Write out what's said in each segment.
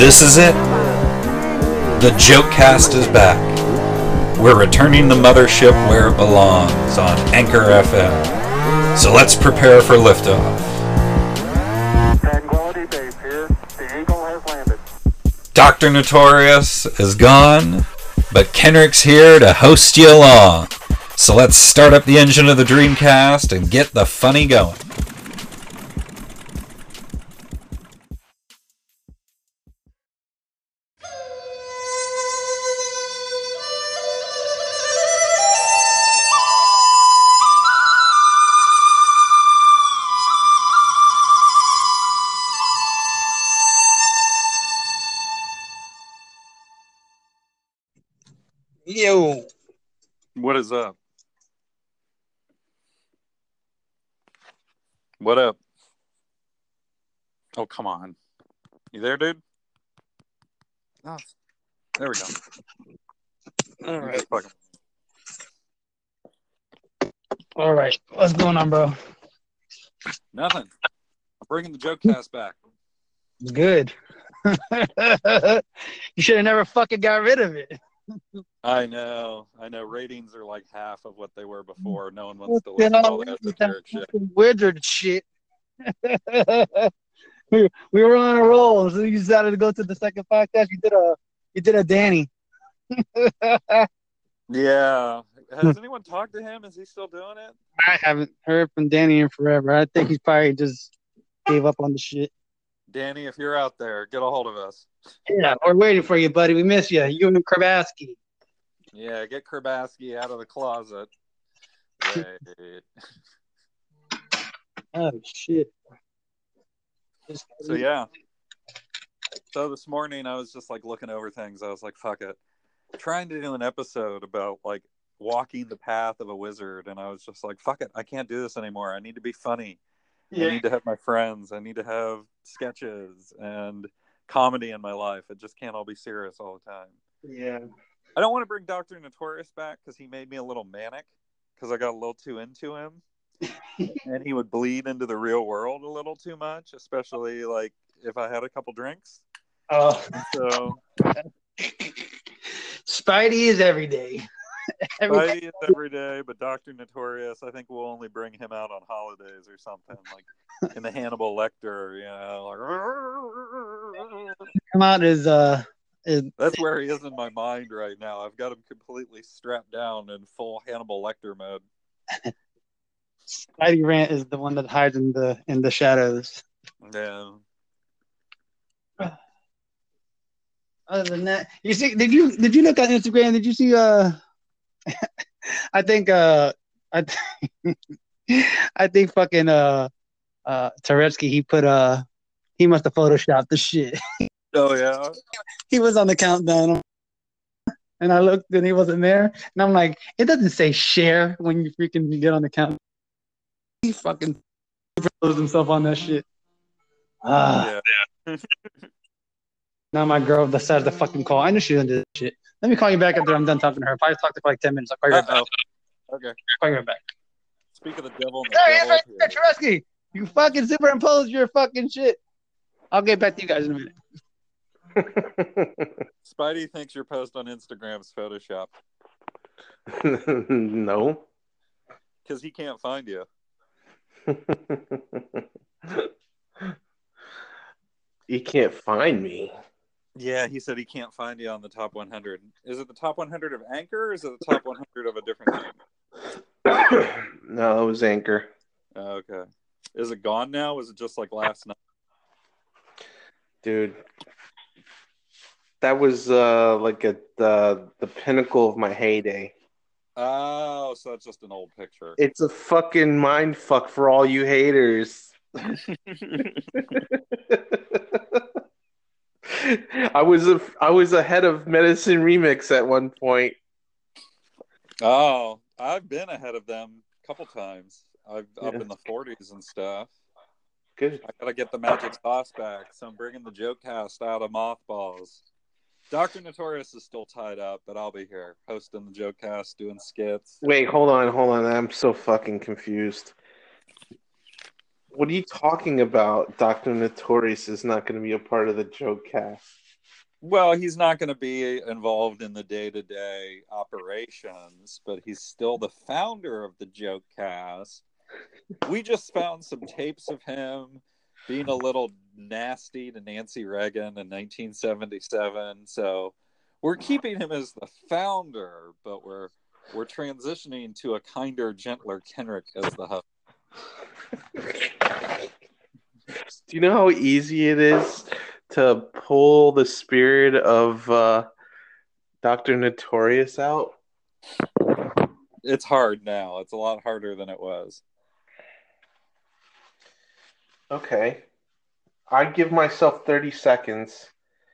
This is it. The Jokecast is back. We're returning the mothership where it belongs on Anchor FM. So let's prepare for liftoff. Tranquility Base here. The Eagle has landed. Dr. Notorious is gone, but Kenrick's here to host you along. So let's start up the engine of the Dreamcast and get the funny going. Yo, What is up? What up? Oh, come on. You there, dude? Oh, there we go. all right, Fucking- all right. What's going on, bro? Nothing. I'm bringing the Jokecast back. Good. You should have never fucking got rid of it. I know. Ratings are like half of what they were before. No one wants to listen to all that esoteric shit. Wizard shit. we were on a roll, so you decided to go to the second podcast. You did a Danny. Yeah. Has anyone talked to him? Is he still doing it? I haven't heard from Danny in forever. I think he's probably just gave up on the shit. Danny, if you're out there, get a hold of us. Yeah, we're waiting for you, buddy. We miss you. You and Krabaski. Yeah, get Kerbaski out of the closet. Wait. Oh shit. So yeah. So this morning I was just like looking over things. I was like, fuck it. Trying to do an episode about like walking the path of a wizard, and I was just like, fuck it, I can't do this anymore. I need to be funny. Yeah. I need to have my friends. I need to have sketches and comedy in my life. It just can't all be serious all the time. Yeah. I don't want to bring Dr. Notorious back because he made me a little manic because I got a little too into him. And he would bleed into the real world a little too much, especially like if I had a couple drinks. Oh. So Spidey is every day. Spidey is every day, but Dr. Notorious, I think we'll only bring him out on holidays or something, like in the Hannibal Lecter, you know, like Come out is that's where he is in my mind right now. I've got him completely strapped down in full Hannibal Lecter mode. Spidey Rant is the one that hides in the shadows. Yeah. Other than that, you see, did you look on Instagram? Did you see? I think I think fucking Turetsky, he must have photoshopped the shit. Oh yeah. He was on the countdown, and I looked and he wasn't there, and I'm like, it doesn't say share when you freaking get on the count. He fucking superimposed himself on that shit. Yeah. Now my girl decides to fucking call. I knew she didn't do this shit. Let me call you back after I'm done talking to her. If I talk to her for like 10 minutes, I'll call you right back. Okay. Call you right back. Speak of the devil. There he is right there, Tureski. You fucking superimposed your fucking shit. I'll get back to you guys in a minute. Spidey thinks your post on Instagram's Photoshop No. because he can't find you. He can't find me. Yeah, he said he can't find you on the top 100. Is it the top 100 of Anchor, or is it the top 100 of a different name? No, it was Anchor. Oh, okay. Is it gone now? Was it just like last night? Dude. That was like at the pinnacle of my heyday. Oh, so that's just an old picture. It's a fucking mind fuck for all you haters. I was ahead of Medicine Remix at one point. Oh, I've been ahead of them a couple times. Up in the 40s and stuff. Good. I gotta get the magic sauce back, so I'm bringing the Jokecast out of mothballs. Dr. Notorious is still tied up, but I'll be here hosting the Jokecast, doing skits. Wait, hold on. I'm so fucking confused. What are you talking about? Dr. Notorious is not going to be a part of the joke cast. Well, he's not going to be involved in the day-to-day operations, but he's still the founder of the joke cast. We just found some tapes of him being a little nasty to Nancy Reagan in 1977. So we're keeping him as the founder, but we're transitioning to a kinder, gentler Kenrick as the host. Do you know how easy it is to pull the spirit of Dr. Notorious out? It's hard now. It's a lot harder than it was. Okay. I give myself 30 seconds.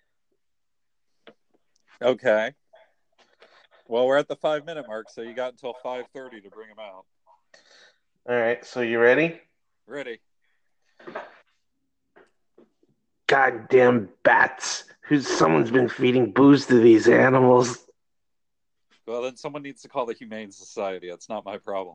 Okay. Well, we're at the 5-minute mark, so you got until 5:30 to bring him out. All right, so you ready? Ready. Goddamn bats. Someone's been feeding booze to these animals. Well, then someone needs to call the Humane Society. That's not my problem.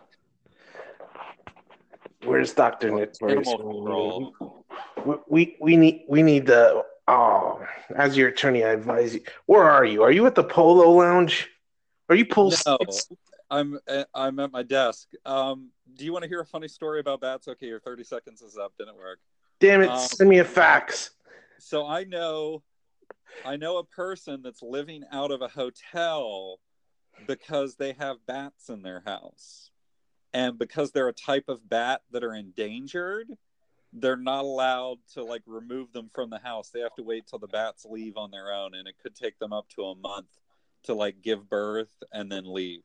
Where's Dr. Notorious? Animal control. We need the... Oh, as your attorney, I advise you. Where are you? Are you at the Polo Lounge? Are you Polo? No, I'm at my desk. Do you want to hear a funny story about bats? Okay, your 30 seconds is up. Didn't work. Damn it! Send me a fax. So I know a person that's living out of a hotel because they have bats in their house, and because they're a type of bat that are endangered, they're not allowed to like remove them from the house. They have to wait till the bats leave on their own, and it could take them up to a month to like give birth and then leave.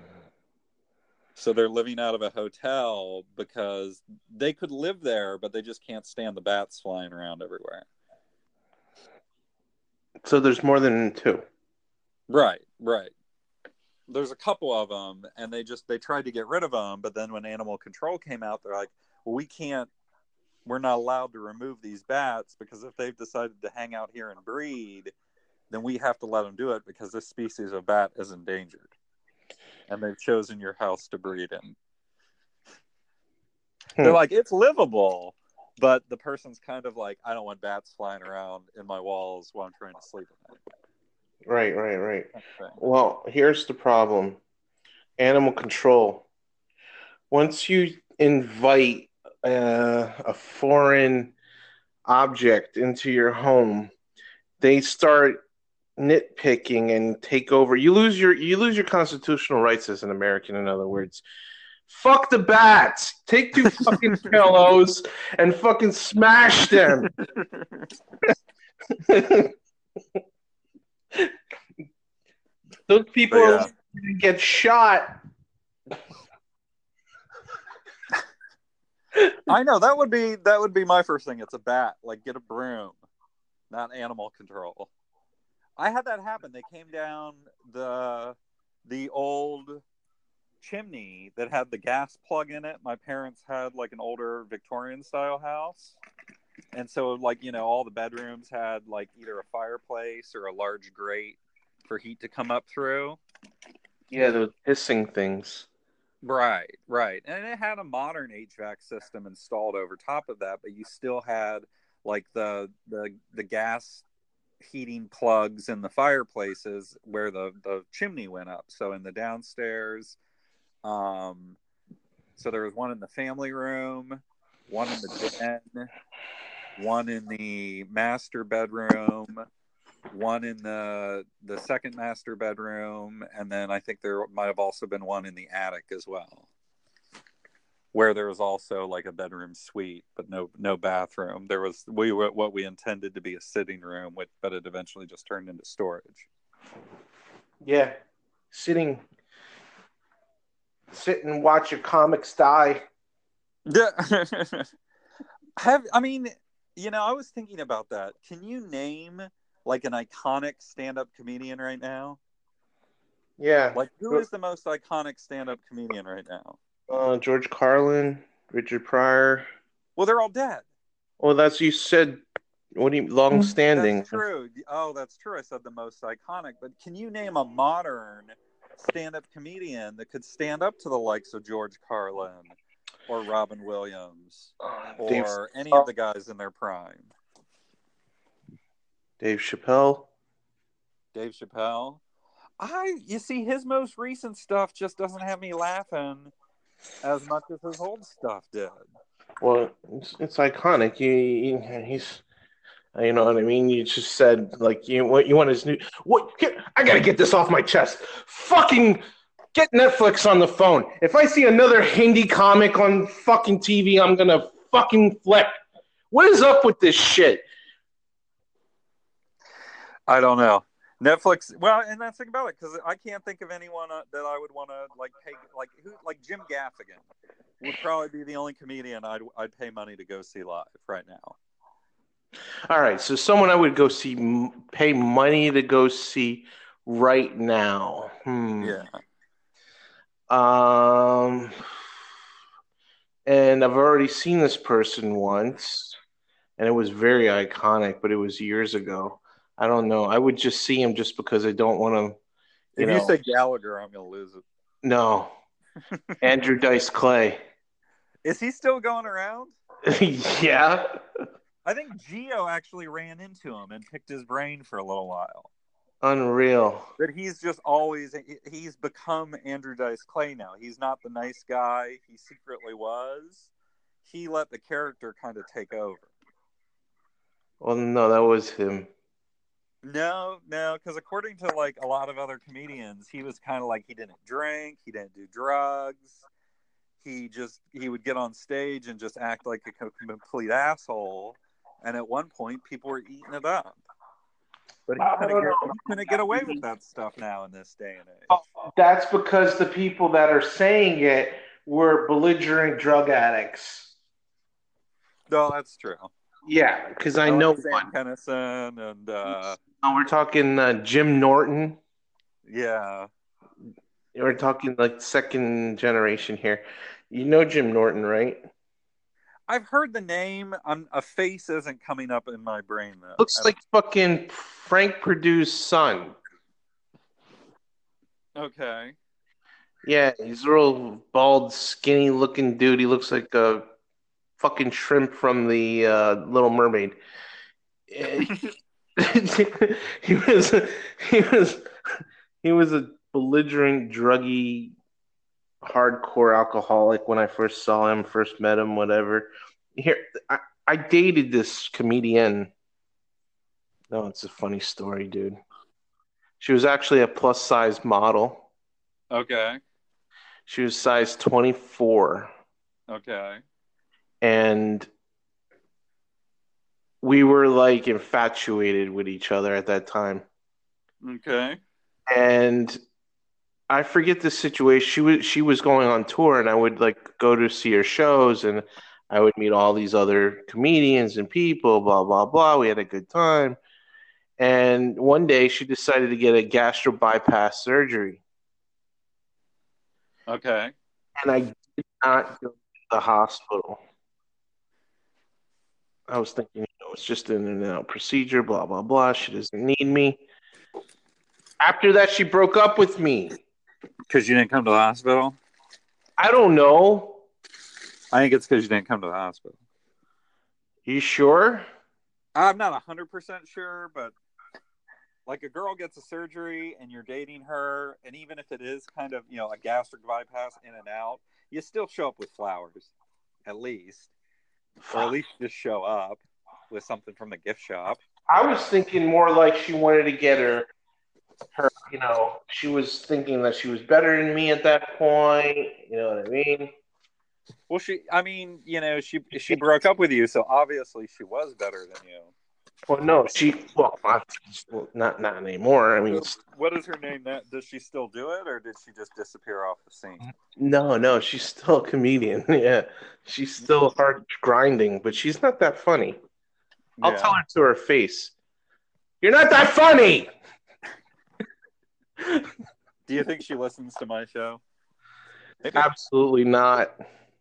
So they're living out of a hotel because they could live there, but they just can't stand the bats flying around everywhere. So there's more than two. Right. There's a couple of them, and they tried to get rid of them, but then when animal control came out, they're like, well, we're not allowed to remove these bats because if they've decided to hang out here and breed, then we have to let them do it because this species of bat is endangered. And they've chosen your house to breed in. They're like, it's livable, but the person's kind of like, I don't want bats flying around in my walls while I'm trying to sleep at night. Right. Well, here's the problem. Animal control. Once you invite a foreign object into your home, they start nitpicking and take over. You lose your constitutional rights as an American, in other words. Fuck the bats. Take 2 fucking pillows and fucking smash them. Those people are going to get shot. I know that would be my first thing. It's a bat. Like, get a broom, not animal control. I had that happen. They came down the old chimney that had the gas plug in it. My parents had like an older Victorian style house. And so like, all the bedrooms had like either a fireplace or a large grate for heat to come up through. Yeah, those hissing things. Right. And it had a modern HVAC system installed over top of that, but you still had like the gas heating plugs in the fireplaces where the chimney went up. So in the downstairs, so there was one in the family room, one in the den, one in the master bedroom, one in the second master bedroom, and then I think there might have also been one in the attic as well, where there was also like a bedroom suite, but no bathroom. There was what we intended to be a sitting room, but it eventually just turned into storage. Yeah, sit and watch your comics die. Yeah. I was thinking about that. Can you name like an iconic stand-up comedian right now? Yeah. Like, who is the most iconic stand-up comedian right now? George Carlin, Richard Pryor. Well, they're all dead. Well, that's you said. What do you long-standing? That's true. Oh, that's true. I said the most iconic, but can you name a modern stand-up comedian that could stand up to the likes of George Carlin or Robin Williams Dave or any of the guys in their prime. Dave Chappelle. Dave Chappelle. You see, his most recent stuff just doesn't have me laughing as much as his old stuff did. Well, it's iconic. He's, you know what I mean. You just said like you want his new. What? I gotta get this off my chest. Fucking get Netflix on the phone. If I see another Hindi comic on fucking TV, I'm gonna fucking flip. What is up with this shit? I don't know. Netflix. Well, and that's the thing about it, because I can't think of anyone that I would want to like pay, like Jim Gaffigan would probably be the only comedian I'd pay money to go see live right now. All right, so someone I would go see, pay money to go see right now. Yeah. And I've already seen this person once, and it was very iconic, but it was years ago. I don't know. I would just see him just because I don't want to. If you say Gallagher, I'm going to lose it. No. Andrew Dice Clay. Is he still going around? Yeah. I think Gio actually ran into him and picked his brain for a little while. Unreal. But he's become Andrew Dice Clay now. He's not the nice guy he secretly was. He let the character kind of take over. Well, no, that was him. No, because according to like a lot of other comedians, he was kind of like he didn't drink, he didn't do drugs. He would get on stage and just act like a complete asshole. And at one point, people were eating it up. But he couldn't get away with that stuff now in this day and age. That's because the people that are saying it were belligerent drug addicts. No, that's true. Yeah, because I know Sam Kinison and we're talking Jim Norton. Yeah. We're talking like second generation here. You know Jim Norton, right? I've heard the name. A face isn't coming up in my brain though. Looks like fucking Frank Perdue's son. Okay. Yeah, he's a real bald, skinny looking dude. He looks like a fucking shrimp from the Little Mermaid. he was a belligerent, druggy, hardcore alcoholic when I first saw him, first met him, whatever. Here, I dated this comedian. No, it's a funny story, dude. She was actually a plus size model. Okay. She was size 24. Okay. And we were like infatuated with each other at that time. Okay. And I forget the situation. She was going on tour, and I would like go to see her shows, and I would meet all these other comedians and people, blah, blah, blah. We had a good time. And one day she decided to get a gastro bypass surgery. Okay. And I did not go to the hospital. I was thinking, it's just an in-and-out procedure, blah, blah, blah. She doesn't need me. After that, she broke up with me. Because you didn't come to the hospital? I don't know. I think it's because you didn't come to the hospital. You sure? I'm not 100% sure, but like a girl gets a surgery and you're dating her, and even if it is kind of, a gastric bypass in and out, you still show up with flowers, at least. Or at least just show up with something from the gift shop. I was thinking more like she wanted to get her, she was thinking that she was better than me at that point. You know what I mean? Well, she broke up with you, so obviously she was better than you. Well, no, not anymore. I mean, what is her name? Does she still do it, or did she just disappear off the scene? No, she's still a comedian. Yeah, she's still hard grinding, but she's not that funny. I'll tell her to her face, "You're not that funny." Do you think she listens to my show? Maybe. Absolutely not.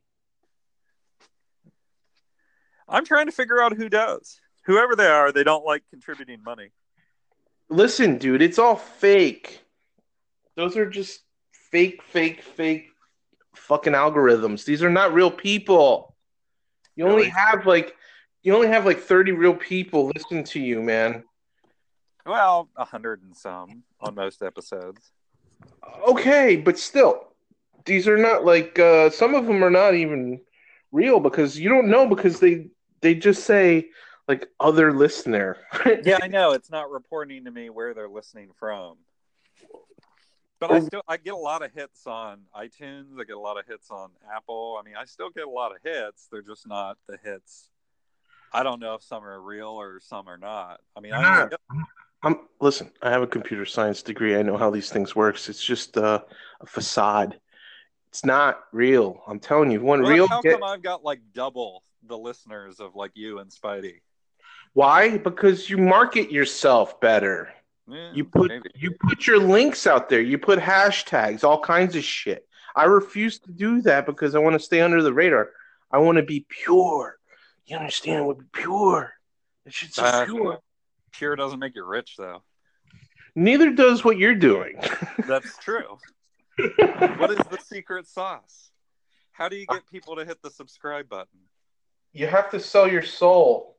I'm trying to figure out who does. Whoever they are, they don't like contributing money. Listen, dude, it's all fake. Those are just fake fucking algorithms. These are not real people. You only have like 30 real people listen to you, man. Well, 100 and some on most episodes. Okay, but still, these are not like some of them are not even real because you don't know because they just say like other listener. Yeah, I know. It's not reporting to me where they're listening from. But I get a lot of hits on iTunes. I get a lot of hits on Apple. I mean, I still get a lot of hits. They're just not the hits. I don't know if some are real or some are not. I mean, listen, I have a computer science degree. I know how these things works. It's just a facade. It's not real. I'm telling you, How come I've got like double the listeners of like you and Spidey? Why? Because you market yourself better. Yeah, you put your links out there. You put hashtags, all kinds of shit. I refuse to do that because I want to stay under the radar. I want to be pure. You understand? I want to be pure. It should be pure. Pure doesn't make you rich, though. Neither does what you're doing. That's true. What is the secret sauce? How do you get people to hit the subscribe button? You have to sell your soul.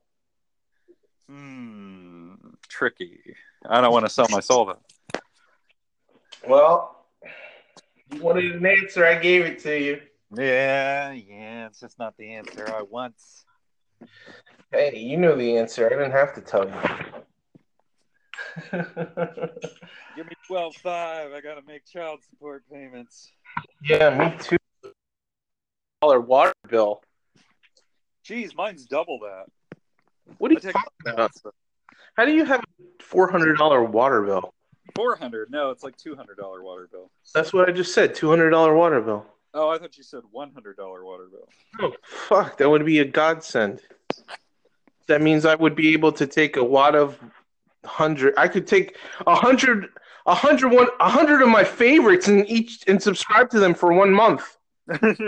Tricky. I don't want to sell my soul, though. Well, you wanted an answer. I gave it to you. Yeah. It's just not the answer I want. Hey, you know the answer. I didn't have to tell you. Give me $12.5. I gotta make child support payments. Yeah, me too. $1 water bill. Jeez, mine's double that. What are you talking about? How do you have a $400 water bill? 400? No, it's like $200 water bill. That's what I just said. $200 water bill. Oh, I thought you said $100 water bill. Oh, fuck! That would be a godsend. That means I would be able to take a wad of 100. I could take 100 of my favorites and subscribe to them for 1 month. Which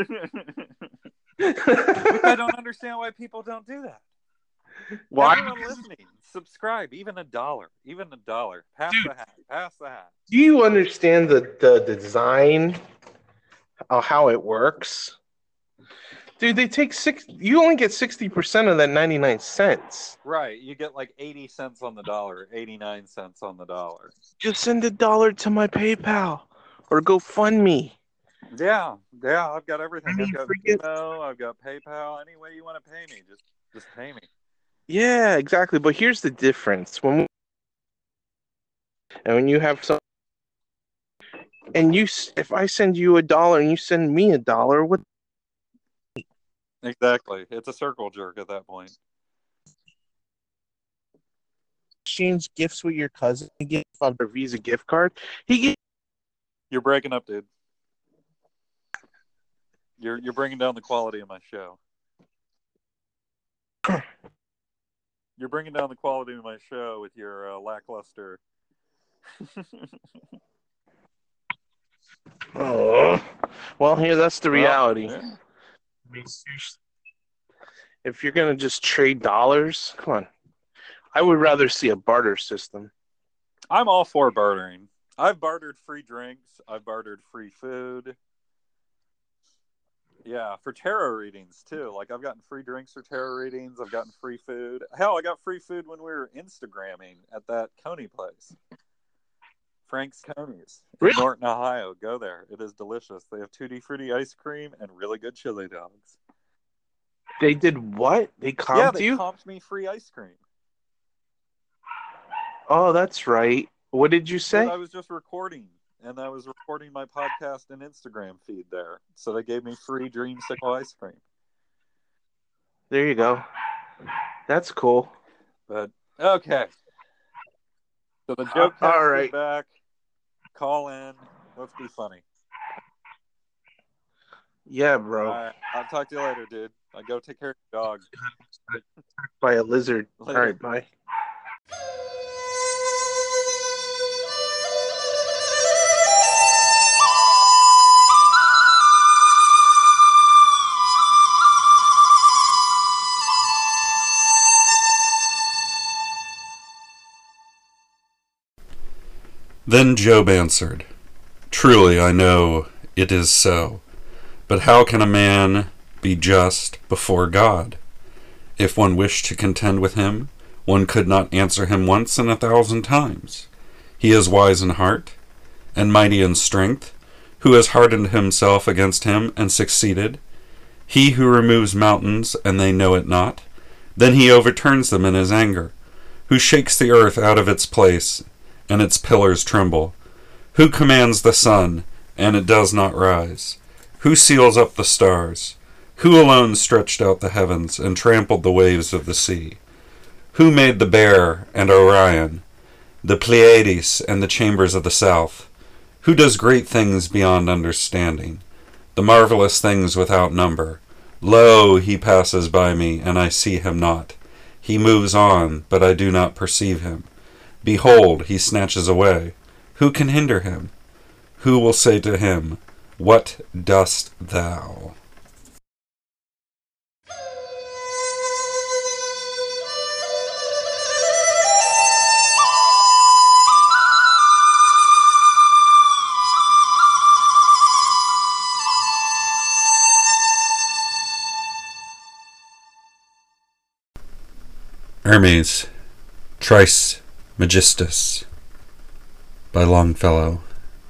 I don't understand why people don't do that. Why? Everyone listening, subscribe, even $1. Pass the hat. Do you understand the design of how it works? Dude, they take you only get 60% of that 99 cents. Right. You get like 80 cents on the dollar, 89 cents on the dollar. Just send $1 to my PayPal or GoFundMe. Yeah, I've got everything. I've got Venmo, I've got PayPal. Any way you want to pay me, just pay me. Yeah, exactly. But here's the difference. When you have some, and if I send you $1 and you send me $1, what? Exactly. It's a circle jerk at that point. Exchange gifts with your cousin. You get a Visa gift card. You're breaking up, dude. You're bringing down the quality of my show. You're bringing down the quality of my show with your lackluster. Oh, well, that's the reality. Yeah. If you're gonna just trade dollars, come on. I would rather see a barter system. I'm all for bartering. I've bartered free drinks. I've bartered free food. Yeah, for tarot readings too. Like I've gotten free drinks for tarot readings. I've gotten free food. Hell, I got free food when we were Instagramming at that Coney place. Frank's Coney's in Norton, Ohio. Go there. It is delicious. They have Tutti Frutti ice cream and really good chili dogs. They did what? They comped you? Yeah, they comped me free ice cream. Oh, that's right. What did you say? I was just recording, and I was recording my podcast and Instagram feed there. So they gave me free Dreamsicle ice cream. There you go. That's cool. But, okay. So the joke is back. Call in. Let's be funny. Yeah, bro. All right. I'll talk to you later, dude. I go take care of your dog. By a lizard. Later. All right, bye. Then Job answered, "Truly I know it is so. But how can a man be just before God? If one wished to contend with him, one could not answer him once in 1,000 times. He is wise in heart, and mighty in strength, who has hardened himself against him and succeeded. He who removes mountains, and they know it not, then he overturns them in his anger, who shakes the earth out of its place, and its pillars tremble, who commands the sun, and it does not rise, who seals up the stars, who alone stretched out the heavens and trampled the waves of the sea, who made the Bear and Orion, the Pleiades and the chambers of the south, who does great things beyond understanding, the marvelous things without number. Lo, he passes by me, and I see him not. He moves on, but I do not perceive him. Behold, he snatches away. Who can hinder him? Who will say to him, What dost thou? Hermes, Trismegistus, by Longfellow.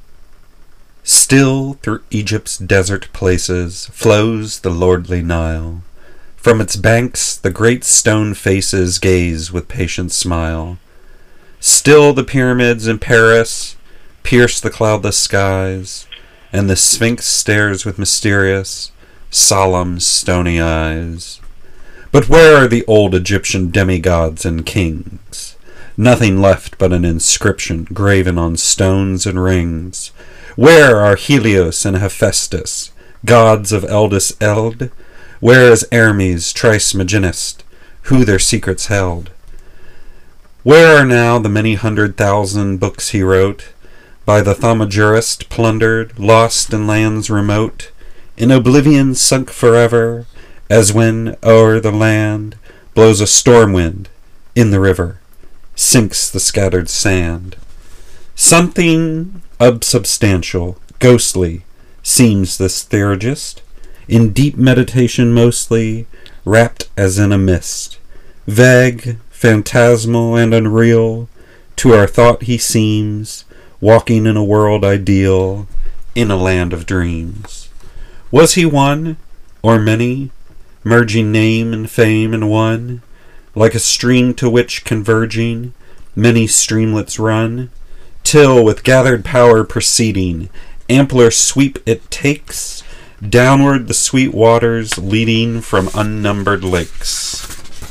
Still through Egypt's desert places flows the lordly Nile. From its banks the great stone faces gaze with patient smile. Still the pyramids in Paris pierce the cloudless skies, and the Sphinx stares with mysterious, solemn, stony eyes. But where are the old Egyptian demigods and kings? Nothing left but an inscription graven on stones and rings. Where are Helios and Hephaestus, gods of eldest eld? Where is Hermes Trismegistus, who their secrets held? Where are now the many 100,000 books he wrote, by the thaumaturgist plundered, lost in lands remote, in oblivion sunk forever, as when o'er the land blows a storm wind in the river, sinks the scattered sand. Something unsubstantial, ghostly, seems this theurgist, in deep meditation mostly, wrapped as in a mist. Vague, phantasmal, and unreal, to our thought he seems, walking in a world ideal, in a land of dreams. Was he one, or many, merging name and fame in one, like a stream to which converging many streamlets run, till with gathered power proceeding ampler sweep it takes, downward the sweet waters leading from unnumbered lakes.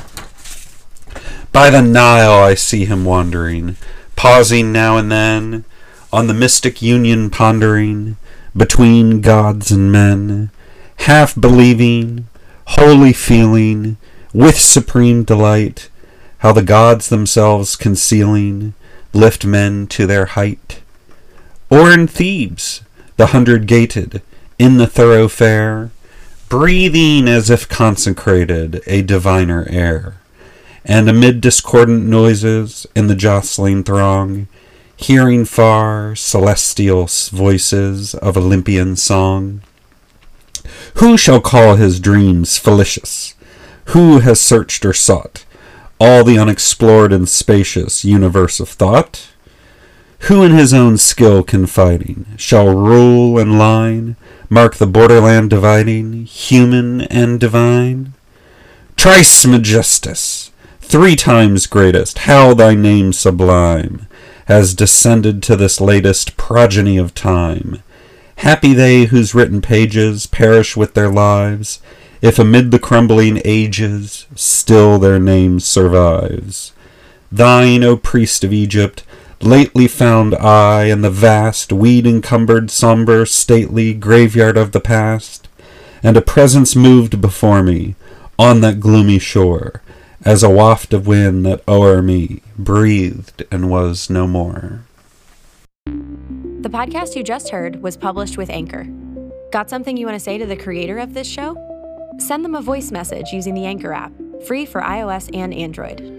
By the Nile I see him wandering, pausing now and then, on the mystic union pondering, between gods and men, half believing, wholly feeling, with supreme delight, how the gods themselves concealing, lift men to their height. Or in Thebes, the 100-gated, in the thoroughfare, breathing as if consecrated a diviner air, and amid discordant noises in the jostling throng, hearing far celestial voices of Olympian song. Who shall call his dreams fallacious? Who has searched or sought all the unexplored and spacious universe of thought? Who in his own skill confiding shall rule and line, mark the borderland dividing, human and divine? Trismegistus, 3 times greatest, how thy name sublime has descended to this latest progeny of time. Happy they whose written pages perish with their lives, if amid the crumbling ages still their name survives. Thine, O priest of Egypt, lately found I in the vast, weed-encumbered, somber, stately graveyard of the past, and a presence moved before me on that gloomy shore, as a waft of wind that o'er me breathed and was no more. The podcast you just heard was published with Anchor. Got something you want to say to the creator of this show? Send them a voice message using the Anchor app, free for iOS and Android.